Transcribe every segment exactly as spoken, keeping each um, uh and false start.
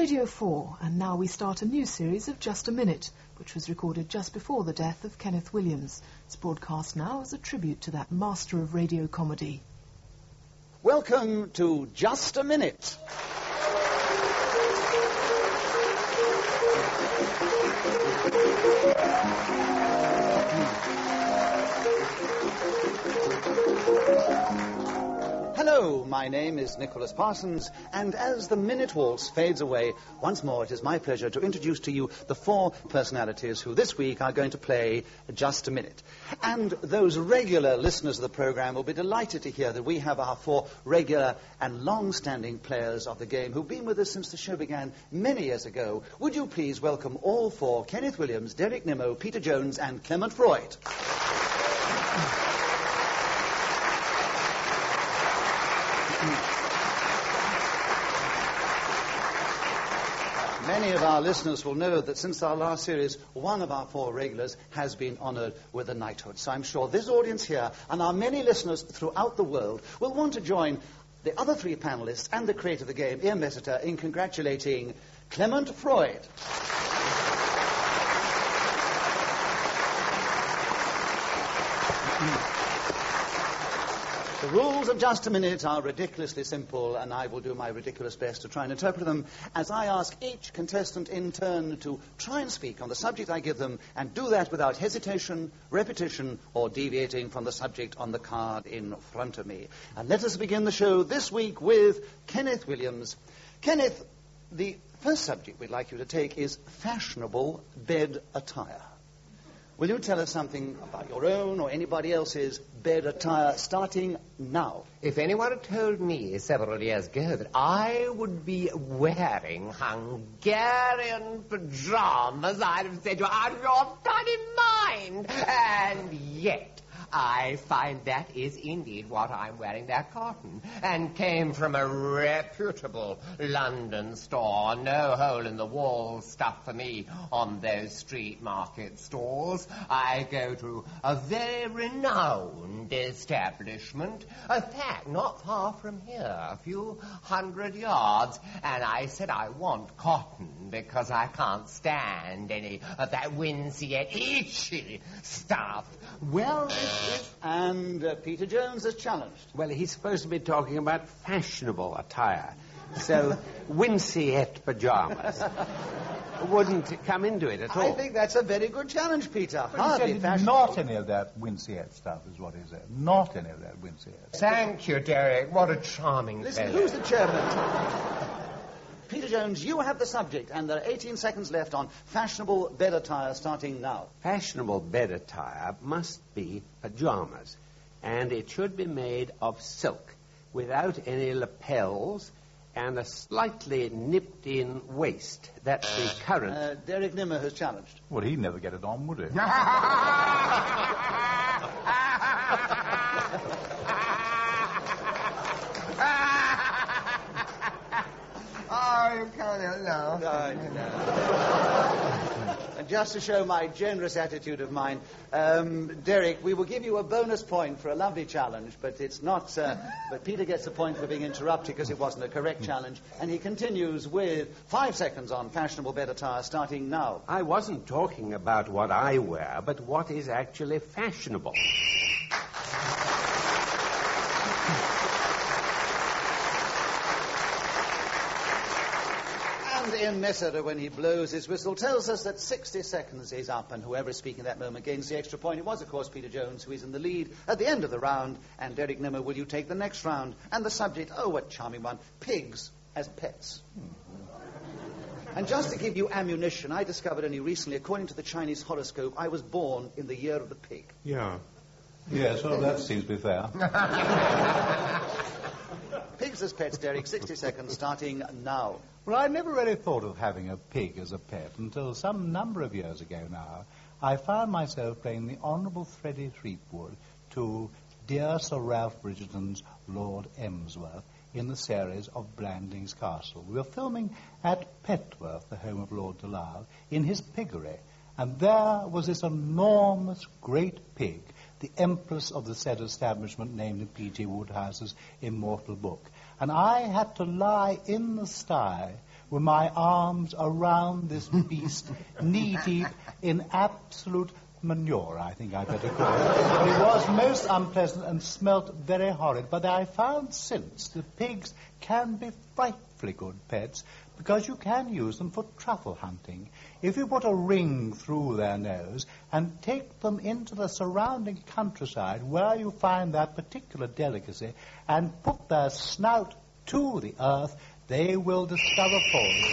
Radio four, and now we start a new series of Just a Minute, which was recorded just before the death of Kenneth Williams. It's broadcast now as a tribute to that master of radio comedy. Welcome to Just a Minute. Hello, my name is Nicholas Parsons, and as the Minute Waltz fades away, once more it is my pleasure to introduce to you the four personalities who this week are going to play Just a Minute. And those regular listeners of the program will be delighted to hear that we have our four regular and long-standing players of the game who've been with us since the show began many years ago. Would you please welcome all four: Kenneth Williams, Derek Nimmo, Peter Jones, and Clement Freud. Many of our listeners will know that since our last series, one of our four regulars has been honoured with a knighthood. So I'm sure this audience here and our many listeners throughout the world will want to join the other three panellists and the creator of the game, Ian Messiter, in congratulating Clement Freud. The rules of Just a Minute are ridiculously simple, and I will do my ridiculous best to try and interpret them as I ask each contestant in turn to try and speak on the subject I give them, and do that without hesitation, repetition, or deviating from the subject on the card in front of me. And let us begin the show this week with Kenneth Williams. Kenneth, the first subject we'd like you to take is fashionable bed attire. Will you tell us something about your own or anybody else's bed attire starting now? If anyone had told me several years ago that I would be wearing Hungarian pajamas, I'd have said you're out of your bloody mind. And yet, I find that is indeed what I'm wearing, that cotton, and came from a reputable London store. No hole-in-the-wall stuff for me on those street market stalls. I go to a very renowned establishment, a fact not far from here, a few hundred yards, and I said I want cotton because I can't stand any of that wincey, itchy stuff. Well, And uh, Peter Jones is challenged. Well, he's supposed to be talking about fashionable attire. So, winceyette pajamas wouldn't come into it at all. I think that's a very good challenge, Peter. Well, Hardly he said fashionable. not any of that winceyette stuff is what he said. Not any of that winceyette. Thank you, Derek. What a charming Listen, fellow. who's the chairman? Peter Jones, you have the subject, and there are eighteen seconds left on fashionable bed attire starting now. Fashionable bed attire must be pajamas, and it should be made of silk, without any lapels, and a slightly nipped-in waist. That's the current. Uh, Derek Nimmo has challenged. Well, he'd never get it on, would he? Oh, you can't help no. No, no. And just to show my generous attitude of mine, um, Derek, we will give you a bonus point for a lovely challenge, but it's not. Uh, but Peter gets a point for being interrupted because it wasn't a correct challenge, and he continues with five seconds on fashionable bed attire starting now. I wasn't talking about what I wear, but what is actually fashionable. Ian Messiter, when he blows his whistle, tells us that sixty seconds is up, and whoever is speaking at that moment gains the extra point. It was, of course, Peter Jones, who is in the lead at the end of the round. And Derek Nimmo, will you take the next round? And the subject, oh, what charming one, pigs as pets. And just to give you ammunition, I discovered only recently, according to the Chinese horoscope, I was born in the year of the pig. Yeah. Yes, well, that seems to be fair. Pigs as pets, Derek, sixty seconds starting now. Well, I never really thought of having a pig as a pet until some number of years ago now. I found myself playing the Honourable Freddie Threepwood to Dear Sir Ralph Bridgerton's Lord Emsworth in the series of Blandings Castle. We were filming at Petworth, the home of Lord de Lisle, in his piggery, and there was this enormous great pig, the empress of the said establishment named in P G Woodhouse's immortal book. And I had to lie in the sty with my arms around this beast, knee-deep in absolute manure, I think I better call it. It was most unpleasant and smelt very horrid, but I found since that pigs can be frightfully good pets because you can use them for truffle hunting. If you put a ring through their nose and take them into the surrounding countryside where you find that particular delicacy and put their snout to the earth, they will discover for you.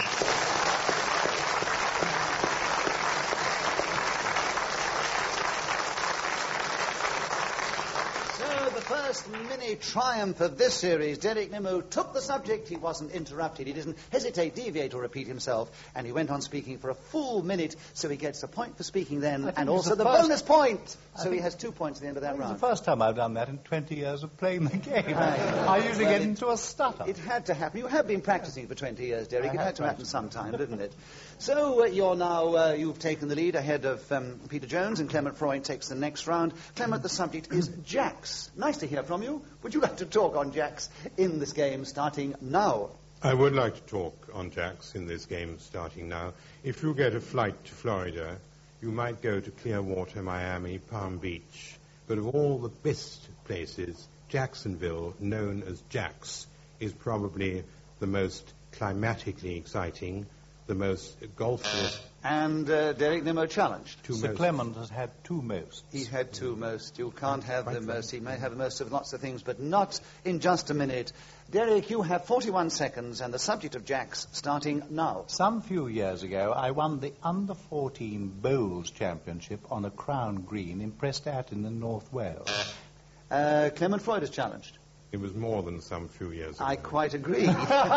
First mini triumph of this series, Derek Nimmo took the subject. He wasn't interrupted. He didn't hesitate, deviate, or repeat himself. And he went on speaking for a full minute, so he gets a point for speaking then, and also the, the bonus point. So he has two points at the end of that round. It's the first time I've done that in twenty years of playing the game. I, I usually well, get it, into a stutter. It had to happen. You have been practicing for twenty years, Derek. I it had to happen practiced. sometime, didn't it? So uh, you're now, uh, you've taken the lead ahead of um, Peter Jones, and Clement Freud takes the next round. Clement, the subject is Jacks. Nice to hear from you. Would you like to talk on Jacks in this game starting now? I would like to talk on Jacks in this game starting now. If you get a flight to Florida, you might go to Clearwater, Miami, Palm Beach. But of all the best places, Jacksonville, known as Jacks, is probably the most climatically exciting, the most golfers. And uh, Derek Nimmo challenged. Two Sir most. Clement has had two most. He had two most. You can't have the most. He may have the most of lots of things, but not in just a minute. Derek, you have forty-one seconds, and the subject of Jacks starting now. Some few years ago, I won the under fourteen Bowls Championship on a crown green in Prestatyn in North Wales. Uh, Clement Freud is challenged. It was more than some few years ago. I quite agree.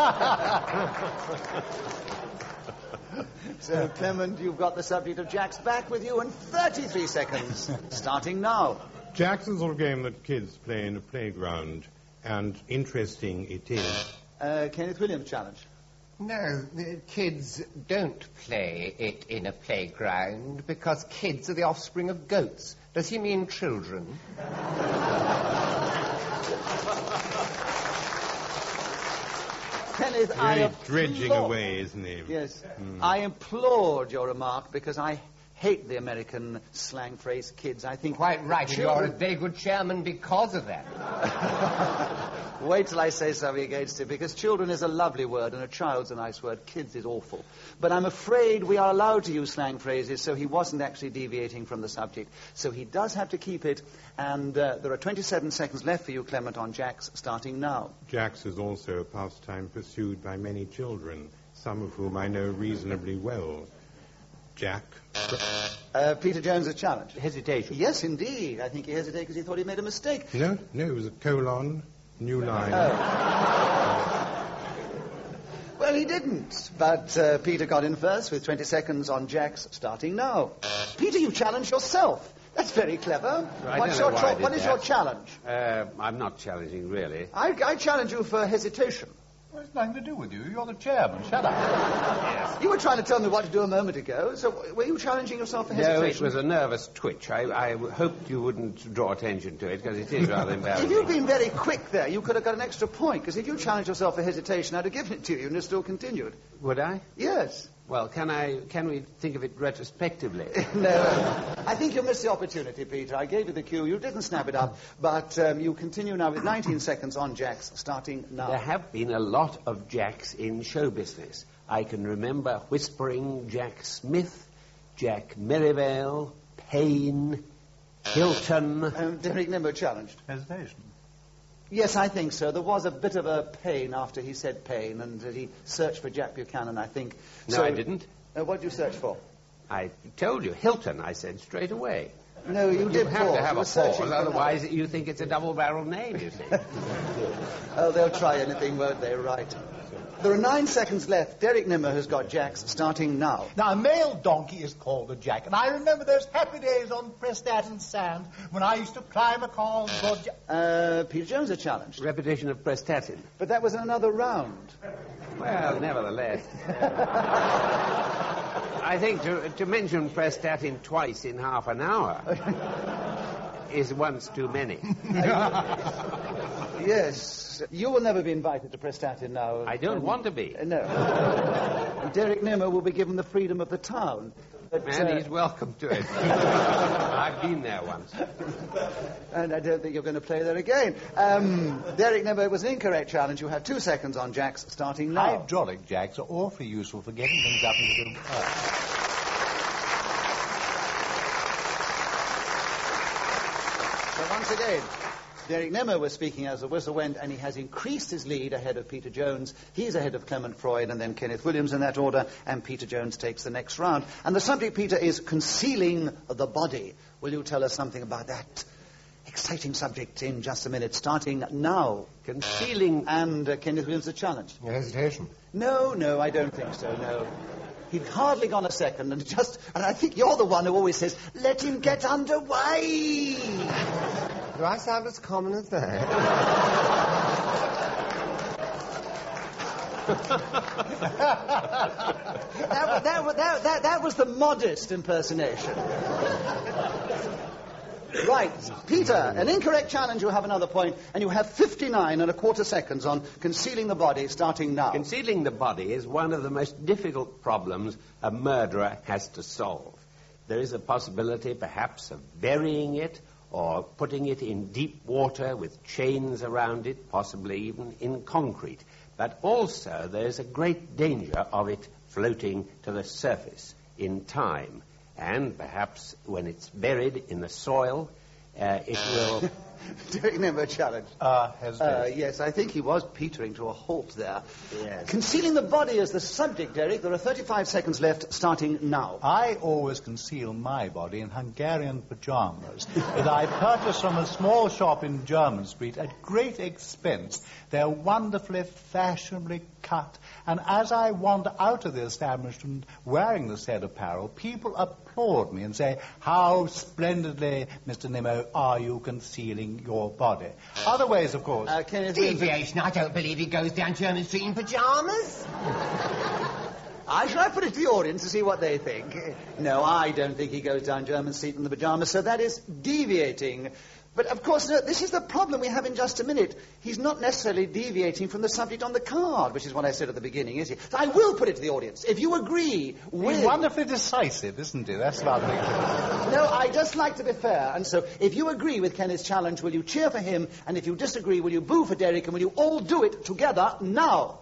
So, Clement, you've got the subject of Jacks back with you in thirty-three seconds, starting now. Jacks is a sort of game that kids play in a playground, and interesting it is. Uh, Kenneth Williams challenged. No, the kids don't play it in a playground because kids are the offspring of goats. Does he mean children? Kenneth, Really I applaud... dredging away, isn't he? Yes. Mm. I implored your remark because I hate the American slang phrase kids. I think... Quite right, and children... you're a very good chairman because of that. Wait till I say something against it, because children is a lovely word and a child's a nice word. Kids is awful. But I'm afraid we are allowed to use slang phrases, so he wasn't actually deviating from the subject. So he does have to keep it, and uh, there are twenty-seven seconds left for you, Clement, on Jacks, starting now. Jacks is also a pastime pursued by many children, some of whom I know reasonably well. Jack. Uh, Peter Jones is challenged. Hesitation. Yes, indeed. I think he hesitated because he thought he made a mistake. No, no, it was a colon, new line. Oh. Well, he didn't, but uh, Peter got in first with twenty seconds on Jacks, starting now. Peter, you challenged yourself. That's very clever. I What's don't your know why I did what is that. your challenge? Uh, I'm not challenging, really. I, I challenge you for hesitation. Well, it's nothing to do with you. You're the chairman. Shut up. Yes. You were trying to tell me what to do a moment ago, so were you challenging yourself for No, hesitation? it was a nervous twitch. I, I hoped you wouldn't draw attention to it, because it is rather embarrassing. If you'd been very quick there, you could have got an extra point, because if you challenged yourself for hesitation, I'd have given it to you and it still continued. Would I? Yes. Well, can I? Can we think of it retrospectively? No. I think you missed the opportunity, Peter. I gave you the cue. You didn't snap it up, but um, you continue now with nineteen seconds on Jacks, starting now. There have been a lot of Jacks in show business. I can remember Whispering Jack Smith, Jack Merivale, Payne, Hilton. Um, Derek Nimmo challenged. Hesitation. Yes, I think so. There was a bit of a pain after he said pain, and uh, he searched for Jack Buchanan, I think. No, so, I didn't. Uh, what did you search for? I told you, Hilton, I said straight away. No, you, You did have pause. to have You a were searching pause, for otherwise you think it's a double-barreled name, you see. another. Oh, they'll try anything, won't they? Right. There are nine seconds left. Derek Nimmo has got Jacks, starting now. Now, a male donkey is called a jack, and I remember those happy days on Prestatyn Sand when I used to climb a car and go jack. Uh, Peter Jones, a challenge. Repetition of Prestatyn. But that was in another round. Well, nevertheless. I think to, to mention Prestatyn twice in half an hour is once too many. Yes. You will never be invited to Prestatyn now. I don't um, want to be. Uh, no. And Derek Nimmer will be given the freedom of the town. But, Man, uh, he's welcome to it. I've been there once. And I don't think you're going to play there again. Um, Derek Nimmer, it was an incorrect challenge. You have two seconds on jacks starting now. Hydraulic jacks are awfully useful for getting things up into the... Uh, So once again, Derek Nimmer was speaking as the whistle went, and he has increased his lead ahead of Peter Jones. He's ahead of Clement Freud and then Kenneth Williams in that order, and Peter Jones takes the next round. And the subject, Peter, is concealing the body. Will you tell us something about that exciting subject in just a minute, starting now? Concealing... And uh, Kenneth Williams, the challenge. No hesitation. No, no, I don't think so, no. He'd hardly gone a second, and just, and I think you're the one who always says, let him get underway. Do I sound as common as that? that, that, that, that, that was the modest impersonation. Right, Peter, an incorrect challenge, you have another point, and you have fifty-nine and a quarter seconds on concealing the body, starting now. Concealing the body is one of the most difficult problems a murderer has to solve. There is a possibility, perhaps, of burying it or putting it in deep water with chains around it, possibly even in concrete. But also there's a great danger of it floating to the surface in time. And perhaps when it's buried in the soil, uh, it will... Derek Nimmer, challenge. uh, Uh, hesitation. yes, I think he was petering to a halt there. Yes. Concealing the body as the subject, Derek. There are thirty-five seconds left, starting now. I always conceal my body in Hungarian pajamas that I purchased from a small shop in Jermyn Street at great expense. They're wonderfully fashionably cut, and as I wander out of the establishment wearing the said apparel, people applaud me and say, how splendidly, Mister Nimmo, are you concealing your body. Other ways, of course. Uh, Kenneth Williams- Deviation. I don't believe he goes down Jermyn Street in pyjamas. I shall I put it to the audience to see what they think. No, I don't think he goes down Jermyn Street in the pyjamas, so that is deviating. But, of course, no, this is the problem we have in just a minute. He's not necessarily deviating from the subject on the card, which is what I said at the beginning, is he? So I will put it to the audience. If you agree with... He's wonderfully decisive, isn't he? That's about it. No, I just like to be fair. And so, if you agree with Kenneth's challenge, will you cheer for him? And if you disagree, will you boo for Derek? And will you all do it together now?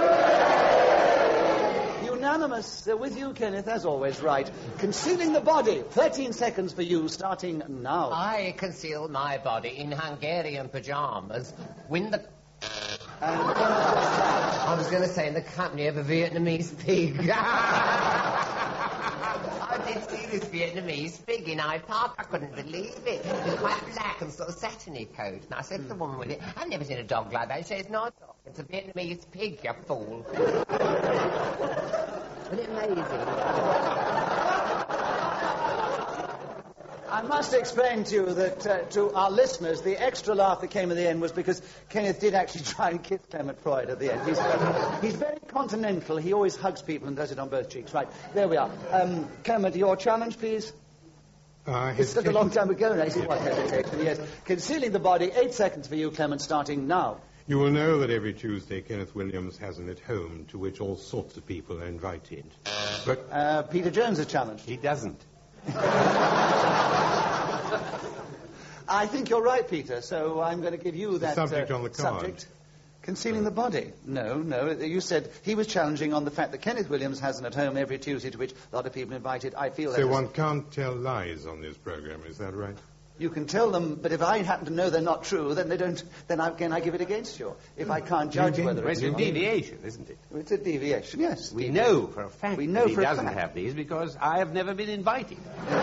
Unanimous. They're with you, Kenneth, as always, right. Concealing the body. thirteen seconds for you, starting now. I conceal my body in Hungarian pyjamas when the... And uh, I was going to say in the company of a Vietnamese pig. I did see this Vietnamese pig in Hyde Park. I couldn't believe it. It was quite black and sort of satiny coat. And I said to the woman with it, I've never seen a dog like that. She said, it's not a dog. It's a Vietnamese pig, you fool. Wasn't it amazing? I must explain to you that, uh, to our listeners, the extra laugh that came at the end was because Kenneth did actually try and kiss Clement Freud at the end. He's, uh, he's very continental. He always hugs people and does it on both cheeks. Right, there we are. Um, Clement, your challenge, please? Uh, It's such a hesitation. long time ago now. This is what hesitation, yes. Concealing the body, eight seconds for you, Clement, starting now. You will know that every Tuesday Kenneth Williams has an at-home to which all sorts of people are invited. But Uh, Peter Jones' challenge. He doesn't. I think you're right, Peter, so I'm going to give you that subject uh, on the card. subject. Concealing the body. No, no. You said he was challenging on the fact that Kenneth Williams has an at-home every Tuesday to which a lot of people are invited. I feel that so is- one can't tell lies on this program, is that right? You can tell them, but if I happen to know they're not true, then they don't. Then I, again, I give it against you. If I can't judge whether Well, it's it's a true. deviation, isn't it? It's a deviation, yes. We deviation. know for a fact We know that he for a doesn't fact. have these because I have never been invited.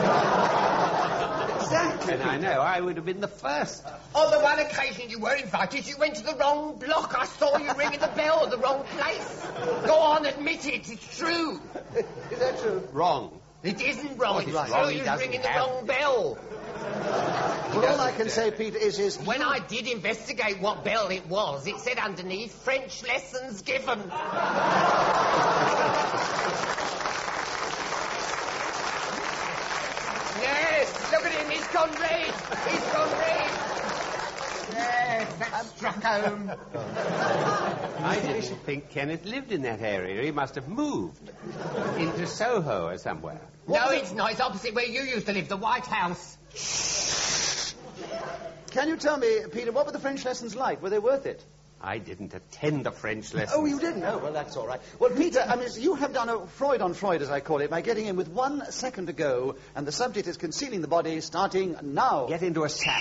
Exactly. And I know I would have been the first. On the one occasion you were invited, you went to the wrong block. I saw you ringing the bell at the wrong place. Go on, admit it. It's true. Is that true? Wrong. It isn't wrong. It's It's wrong. true. He You're doesn't ringing the have wrong bell. Well, all I can say, Peter, is, is When I did investigate what bell it was, it said underneath, French lessons given. Yes, look at him, he's gone red. He's gone red. Yes. that struck home. I didn't think Kenneth lived in that area. He must have moved into Soho or somewhere. No, it's not. It's opposite where you used to live, the White House. Can you tell me, Peter, what were the French lessons like? Were they worth it? I didn't attend a French lesson. Oh, you didn't? Oh, well, that's all right. Well, Peter, I mean, you have done a Freud on Freud, as I call it, by getting in with one second to go, and the subject is concealing the body, starting now. Get into a sack.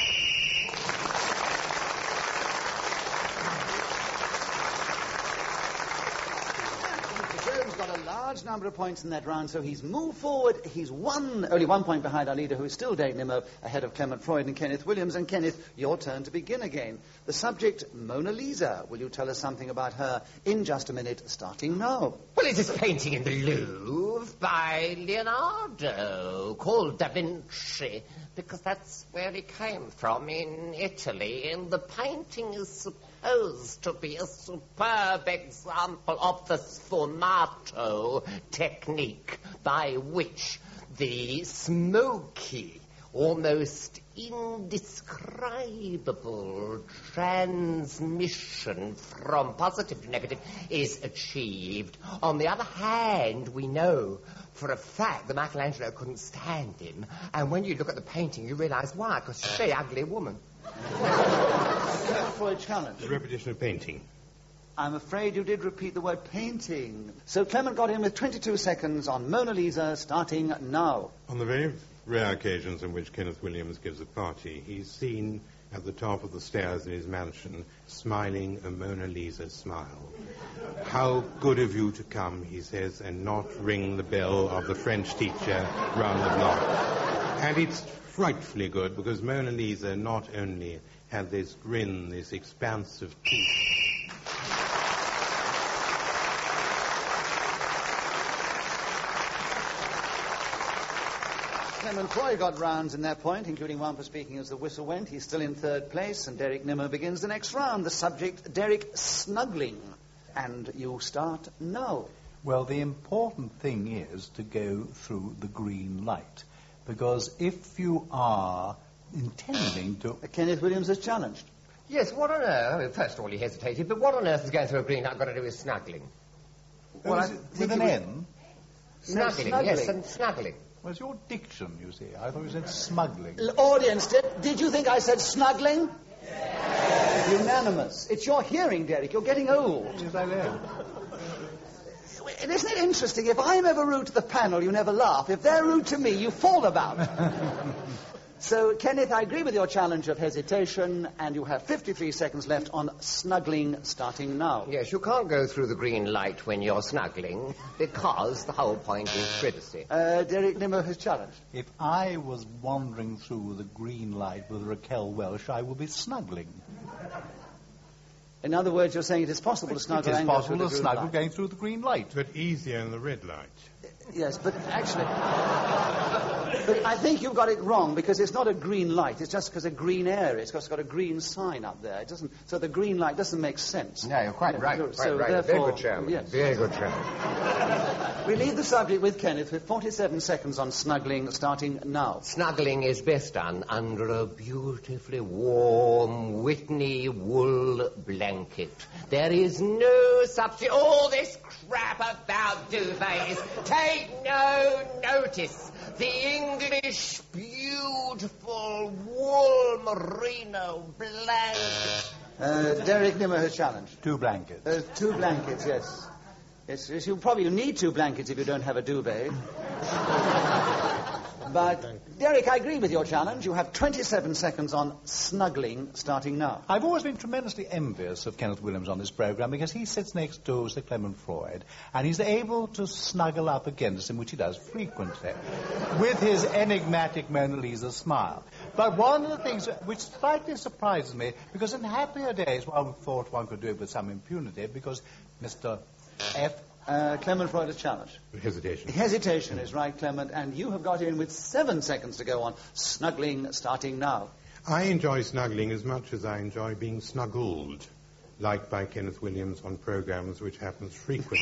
Jones got a large number of points in that round, so he's moved forward. He's one, only one point behind our leader, who is still Derek Nimmo, ahead of Clement Freud and Kenneth Williams. And Kenneth, your turn to begin again. The subject, Mona Lisa. Will you tell us something about her in just a minute, starting now? Well, it's this painting in the Louvre by Leonardo called Da Vinci, because that's where he came from, in Italy, and the painting is supposed to be a superb example of the sfumato technique, by which the smoky, almost indescribable transmission from positive to negative is achieved. On the other hand, we know for a fact that Michelangelo couldn't stand him, and when you look at the painting, you realise why, because she's a very ugly woman. Freud challenge. The repetition of painting. I'm afraid you did repeat the word painting. So Clement got in with twenty-two seconds on Mona Lisa, starting now. On the very rare occasions in which Kenneth Williams gives a party, he's seen at the top of the stairs in his mansion, smiling a Mona Lisa smile. How good of you to come, he says, and not ring the bell of the French teacher round the block. And it's frightfully good, because Mona Lisa not only had this grin, this expanse of teeth, Clement Freud got rounds in that point, including one for speaking as the whistle went. He's still in third place, and Derek Nimmo begins the next round. The subject, Derek, snuggling. And you start now. Well, the important thing is to go through the green light, because if you are intending to... Uh, Kenneth Williams is challenged. Yes, what on earth... I mean, first of all, he hesitated, but what on earth is going through a green light got to do with snuggling? Well, Well, is I it think with an you would- N? Snuggling, snuggling. yes, and snuggling. Well, it's your diction, you see. I thought you said smuggling. L- Audience, did, did you think I said snuggling? Yes. Unanimous. It's your hearing, Derek. You're getting old. Yes, I know. Isn't it interesting? If I'm ever rude to the panel, you never laugh. If they're rude to me, you fall about. So, Kenneth, I agree with your challenge of hesitation, and you have fifty-three seconds left on snuggling, starting now. Yes, you can't go through the green light when you're snuggling, because the whole point is privacy. Uh, Derek Nimmo has challenged. If I was wandering through the green light with Raquel Welsh, I would be snuggling. In other words, you're saying it is possible to snuggle It is and go possible through to the green snuggle light. going through the green light. but easier in the red light. Yes, but actually... But I think you've got it wrong, because it's not a green light. It's just because a green area. It's just got a green sign up there. It doesn't. So the green light doesn't make sense. No, you're quite Yeah, right. so- Quite so right. Very therefore- good, Chairman. yes. Very good, Chairman. We leave the subject with Kenneth with forty-seven seconds on snuggling, starting now. Snuggling is best done under a beautifully warm Whitney wool blanket. There is no substitute. All this crap about duvets. Take no notice. The English beautiful wool merino blanket. Uh, Derek Nimmo has challenged. Two blankets. Uh, two blankets, yes. Yes, yes, you probably need two blankets if you don't have a duvet. But, Derek, I agree with your challenge. You have twenty-seven seconds on snuggling, starting now. I've always been tremendously envious of Kenneth Williams on this program, because he sits next to Sir Clement Freud, and he's able to snuggle up against him, which he does frequently, with his enigmatic Mona Lisa smile. But one of the things which slightly surprises me, because in happier days one thought one could do it with some impunity, because Mister F... Uh, Clement Freud has challenged. Hesitation. Hesitation is right, Clement, and you have got in with seven seconds to go on snuggling, starting now. I enjoy snuggling as much as I enjoy being snuggled, like by Kenneth Williams on programs, which happens frequently.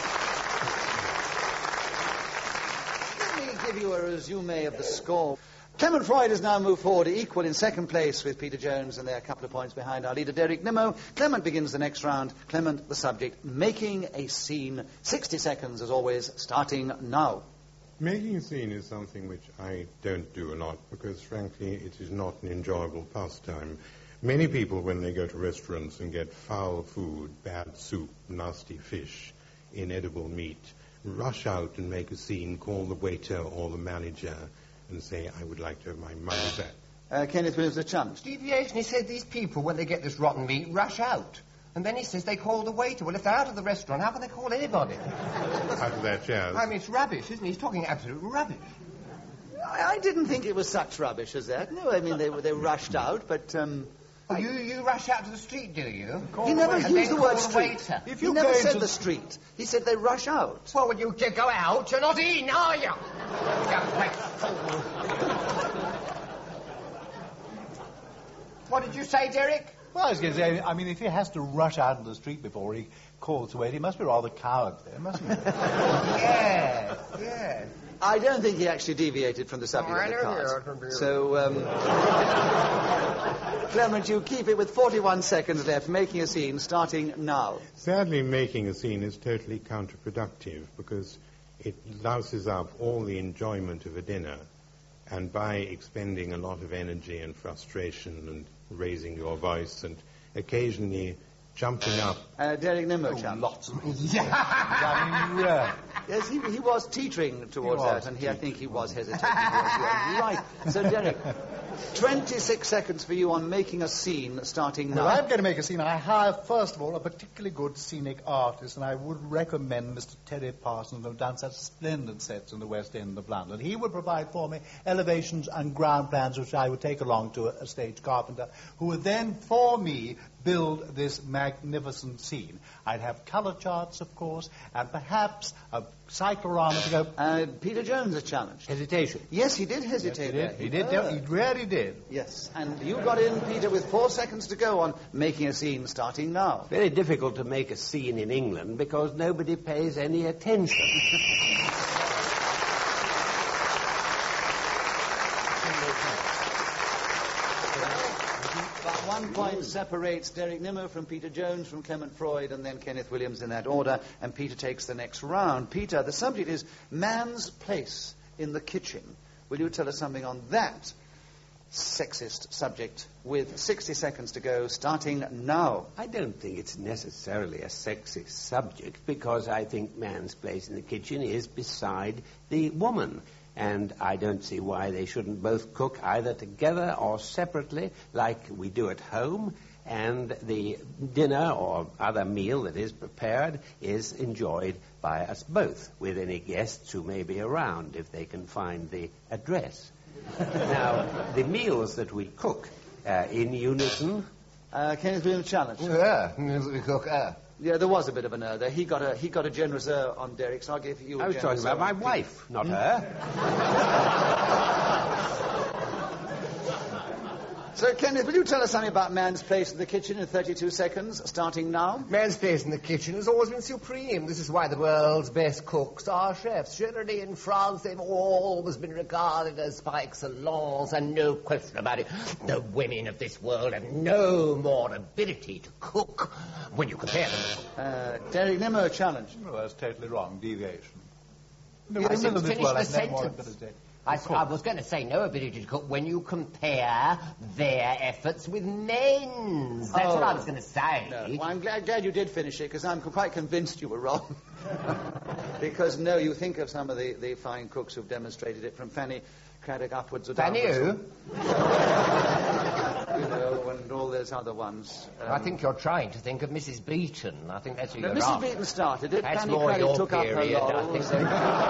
Let me give you a resume of the score. Clement Freud has now moved forward equal in second place with Peter Jones, and they're a couple of points behind our leader, Derek Nimmo. Clement begins the next round. Clement, the subject, making a scene. sixty seconds, as always, starting now. Making a scene is something which I don't do a lot because, frankly, it is not an enjoyable pastime. Many people, when they go to restaurants and get foul food, bad soup, nasty fish, inedible meat, rush out and make a scene, call the waiter or the manager and say, I would like to have my money back. Uh, Kenneth Williams, a challenge. Deviation, he said these people, when they get this rotten meat, rush out. And then he says they call the waiter. Well, if they're out of the restaurant, how can they call anybody? Out of their chairs. I mean, it's rubbish, isn't he? He's talking absolute rubbish. I, I didn't think it was such rubbish as that. No, I mean, they, they rushed out, but... Um, Oh, you, you rush out to the street, do you? Call he never and used the word the street. Waiter. If you he never said the street. He said they rush out. Well, when you go out, you're not in, are you? You great fool. What did you say, Derek? Well, I was going to say, I mean, if he has to rush out into the street before he calls to wait, he must be rather cowardly, mustn't he? Yes, yes. I don't think he actually deviated from the subject Oh, of the I know cards. you. So, um, Clement, you keep it with forty-one seconds left, making a scene, starting now. Sadly, making a scene is totally counterproductive because it louses up all the enjoyment of a dinner, and by expending a lot of energy and frustration and raising your voice and occasionally jumping up. Uh, Derek Nimmo, Oh, challenge. lots of I mean, yeah. Yes, he, he was teetering towards He was that, and he, I think he was hesitating towards the end. You're right. So, Derek, twenty-six seconds for you on making a scene, starting now. Well, I'm going to make a scene. I have, first of all, a particularly good scenic artist, and I would recommend Mister Terry Parsons, who have done such splendid sets in the West End of London. He would provide for me elevations and ground plans, which I would take along to a, a stage carpenter, who would then, for me, build this magnificent scene. I'd have colour charts, of course, and perhaps a cyclorama to go... Uh, Peter Jones, a challenge. Hesitation. Yes, he did hesitate there. Yes, he did. He did. He really did. Yes, and you got in, Peter, with four seconds to go on making a scene, starting now. Very difficult to make a scene in England because nobody pays any attention. One point separates Derek Nimmo from Peter Jones, from Clement Freud, and then Kenneth Williams in that order, and Peter takes the next round. Peter, the subject is man's place in the kitchen. Will you tell us something on that sexist subject with sixty seconds to go, starting now? I don't think it's necessarily a sexist subject because I think man's place in the kitchen is beside the woman. And I don't see why they shouldn't both cook either together or separately like we do at home. And the dinner or other meal that is prepared is enjoyed by us both, with any guests who may be around if they can find the address. Now, the meals that we cook uh, in unison... Uh, Kenneth Williams, challenge. Yeah, we cook uh. Yeah, there was a bit of an error there. He got a he got a generous error on Derek, so I'll give you a I was generous talking about my error. wife, not her. So, Kenneth, will you tell us something about man's place in the kitchen in thirty-two seconds, starting now? Man's place in the kitchen has always been supreme. This is why the world's best cooks are chefs. Generally in France, they've always been regarded as par excellence, and no question about it. The women of this world have no more ability to cook when you compare them. Uh, Derek Nimmo, challenge. Well, that's totally wrong. Deviation. No, I women didn't of this finish world the have no more sentence. ability. I, I was going to say no ability to cook when you compare their efforts with men's. That's Oh. what I was going to say. No. Well, I'm glad, glad you did finish it, because I'm quite convinced you were wrong. Because, no, you think of some of the, the fine cooks who've demonstrated it, from Fanny Craddock upwards or Fanny downwards. who? You know, and all those other ones. Um, I think you're trying to think of Missus Beaton. I think that's who no, you're Missus after. Beaton started it. That's Fanny more Craddock your took up period, her I laurels. think.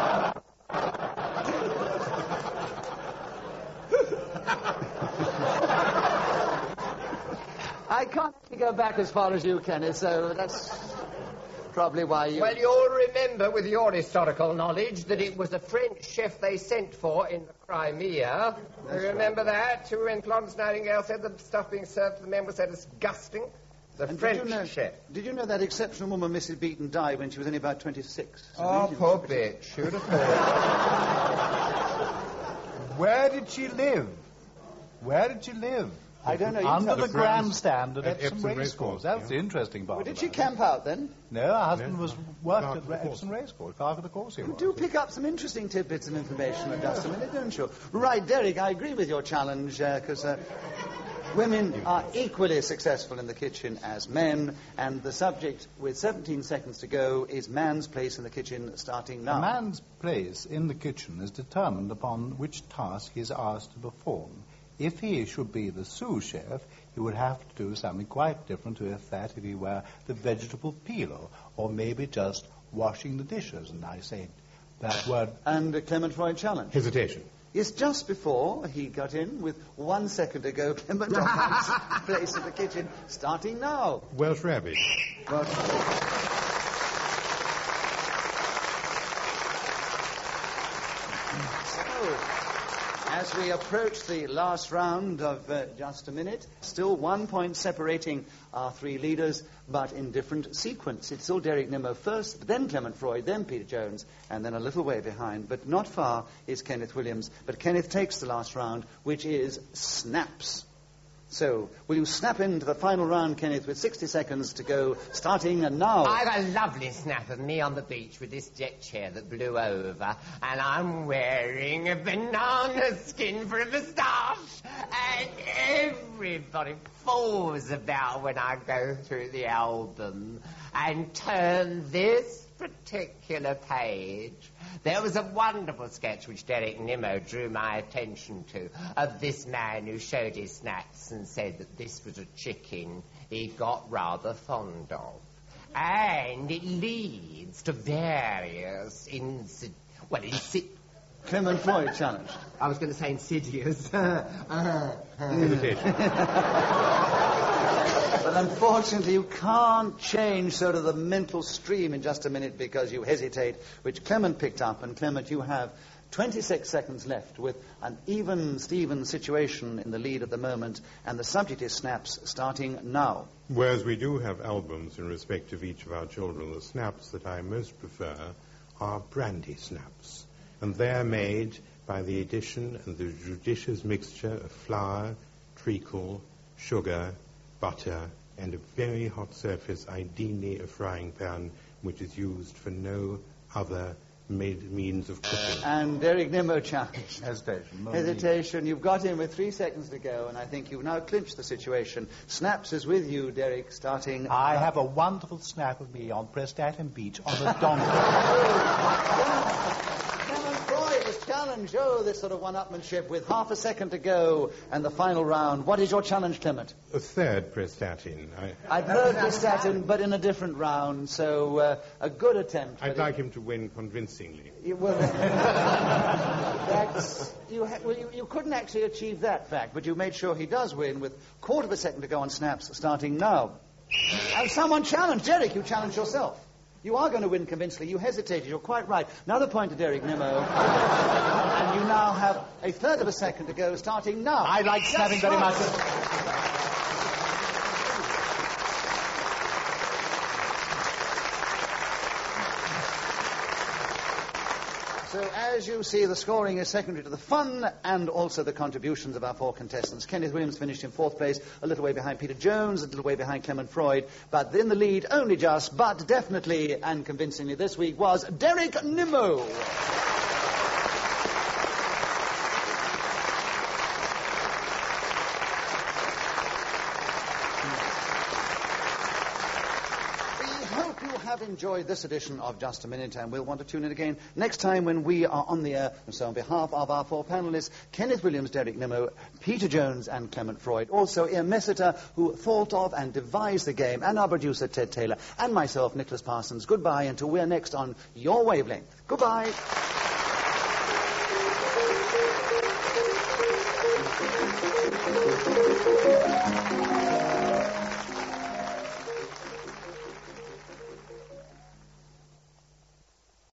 I can't go back as far as you, Kenneth, so that's probably why you... Well, you'll remember with your historical knowledge that it was a French chef they sent for in the Crimea. You remember that? Who, when Florence Nightingale said the stuff being served to the men was so disgusting? The And French did you know, chef. Did you know that exceptional woman, Missus Beaton, died when she was only about twenty-six? Oh, poor bitch. Who'd have thought? Where did she live? Where did she live? I don't know. You Under tell the us. grandstand at, At Epsom Epsom Racecourse. Racecourse, That's yeah. the interesting part. Well, did about she it. camp out then? No, her husband No. was worked Clerk at of the course. Epsom Racecourse, clerk of the course he You was. do pick up some interesting tidbits of information in just a minute, don't you? Right, Derek, I agree with your challenge, because uh, women are equally successful in the kitchen as men, and the subject, with seventeen seconds to go, is man's place in the kitchen, starting now. A man's place in the kitchen is determined upon which task he is asked to perform. If he should be the sous chef, he would have to do something quite different to if that if he were the vegetable peeler, or maybe just washing the dishes. And I say that word. And uh, Clement Freud challenge. Hesitation. Yes, just before he got in, with one second to go, Clement on man's place in the kitchen, starting now. Welsh rabbit. Well, so, as we approach the last round of uh, just a minute, still one point separating our three leaders, but in different sequence. It's still Derek Nimmo first, then Clement Freud, then Peter Jones, and then a little way behind, but not far, is Kenneth Williams. But Kenneth takes the last round, which is snaps. So, will you snap into the final round, Kenneth, with sixty seconds to go, starting now? I got a lovely snap of me on the beach with this deck chair that blew over, and I'm wearing a banana skin for a moustache, and everybody falls about when I go through the album and turn this particular page. There was a wonderful sketch which Derek Nimmo drew my attention to of this man who showed his snaps and said that this was a chicken he got rather fond of. And it leads to various insid... Well, insid... Clement Freud challenged. I was going to say insidious. Hesitation. But unfortunately, you can't change sort of the mental stream in just a minute because you hesitate, which Clement picked up. And Clement, you have twenty-six seconds left with an even-Steven situation in the lead at the moment, and the subject is snaps, starting now. Whereas we do have albums in respect of each of our children, the snaps that I most prefer are brandy snaps. And they're made by the addition and the judicious mixture of flour, treacle, sugar, butter, and a very hot surface, ideally a frying pan, which is used for no other made means of cooking. And Derek Nimmo challenged. Hesitation. no Hesitation. You've got in with three seconds to go, and I think you've now clinched the situation. Snaps is with you, Derek, starting... I have a wonderful snap of me on Prestatyn Beach on the donkey. Clement Freud was challenged. Oh, this sort of one-upmanship with half a second to go, and the final round. What is your challenge, Clement? A third Prestatyn. I, I've heard Prestatyn, but in a different round, so uh, a good attempt. I'd but like it, him to win convincingly. you, well, that's, you, ha- well you, you couldn't actually achieve that fact, but you made sure he does win with quarter of a second to go on snaps, starting now. And someone challenged. Derek, you challenged yourself. You are going to win convincingly. You hesitated. You're quite right. Another point to Derek Nimmo. And you now have a third of a second to go, starting now. I like snapping very much. So, as you see, the scoring is secondary to the fun and also the contributions of our four contestants. Kenneth Williams finished in fourth place, a little way behind Peter Jones, a little way behind Clement Freud, but in the lead, only just, but definitely and convincingly this week, was Derek Nimmo. Have enjoyed this edition of Just a Minute, and we'll want to tune in again next time when we are on the air. And so on behalf of our four panellists, Kenneth Williams, Derek Nimmo, Peter Jones and Clement Freud, also Ian Messiter, who thought of and devised the game, and our producer Ted Taylor, and myself, Nicholas Parsons, goodbye until we're next on Your Wavelength. Goodbye. Thank you.